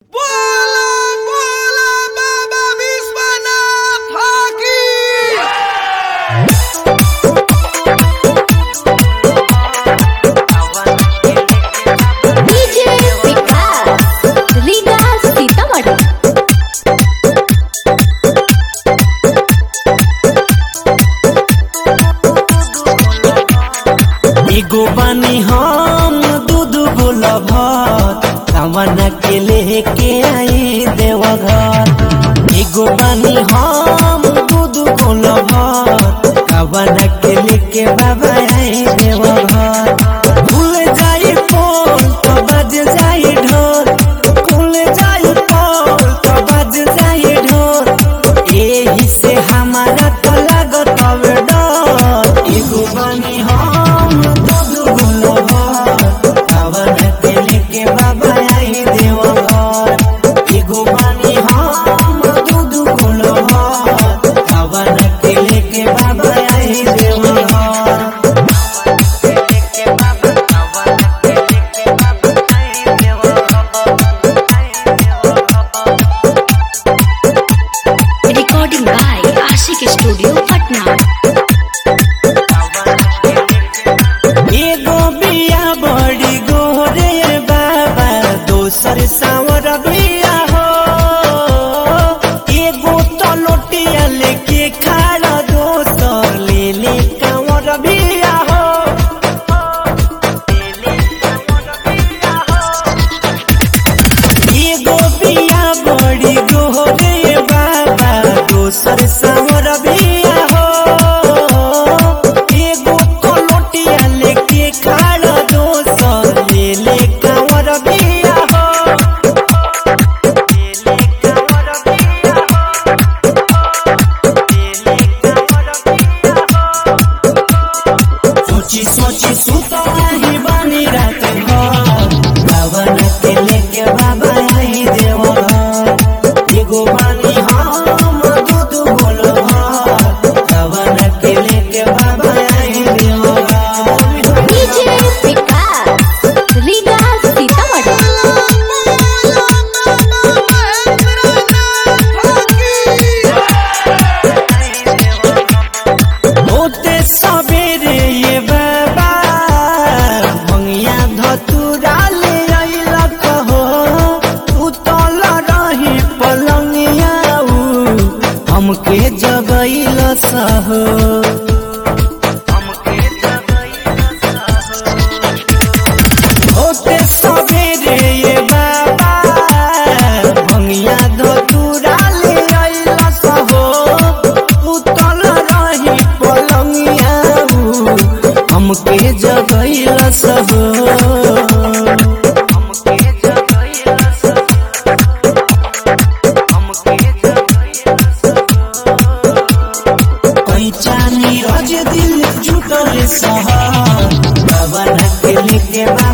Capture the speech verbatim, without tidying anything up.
एगो बानी हम दूध बोला भात सावन के लेके आई देवघर। एगो बानी हम दूध बोला भात सावन के लेके बाबा आई देवघर। भूल जाई पोल तो बज जाई ढोल, भूल जाई पोल तो बज जाई ढोल, यही से हमारा तो लागत हवे डर। एगो बानी हम स्टूडियो पटना। एगो बिया बड़ी गोरे बाबा दोसर सावर बिया हो, एगो तो लोटिया लेके खाड़ा दोसर ले ले कांवर बिया हो। एगो बिया बड़ी गोरे बाबा दोसर सावर बिया हो, एगो तो लोटिया लेके खाड़ा दोसर ले ले कांवर बिया हो, ले ले कांवर बिया हो, ले ले कांवर बिया हो। सोची सोची सुता ही बानी रात भर सावन के लेके बाबा आई देवघर। एगो बानी हम दूध बोलो भात सावन के लेके बाबा आई देवघर। डीजे विकास रीगा सीतामढ़ी। होते सवेरे ये बाबा भंगिया धतुरा ले आइला कहो, उतल रही पलंगिया हमके जगैल सहो। होते सवेरे ये बाबा भंगिया धतुरा ले आइला सहो, उतल रही पलंगिया हमके जगैल सहो। चानी रोज दिल जुटल सहा बाबा के लेके